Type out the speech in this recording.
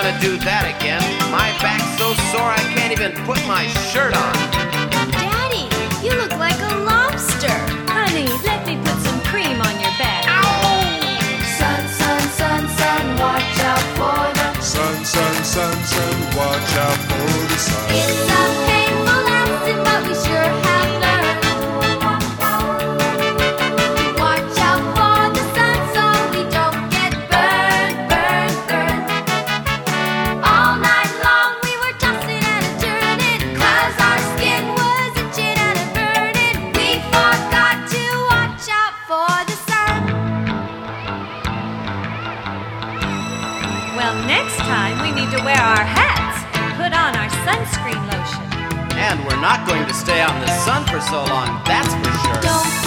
gonna do that again. My back's so sore I can't even put my shirt on. Daddy, you look like a lobster. Honey, let me put some cream on your back. Sun, sun, sun, sun, watch out for the Sun, sun, sun, sun, watch out for the sun. It's a painful lesson, but we sure have learned. Watch out for the sun so we don't get burned, burned, burned. All night long we were tossing and turning, 'cause our skin was itching and burning. We forgot to watch out for the sun. Well, next time we need to wear our hats and put on our sunscreen lotion. And we're not going to stay out in the sun for so long, that's for sure. Don't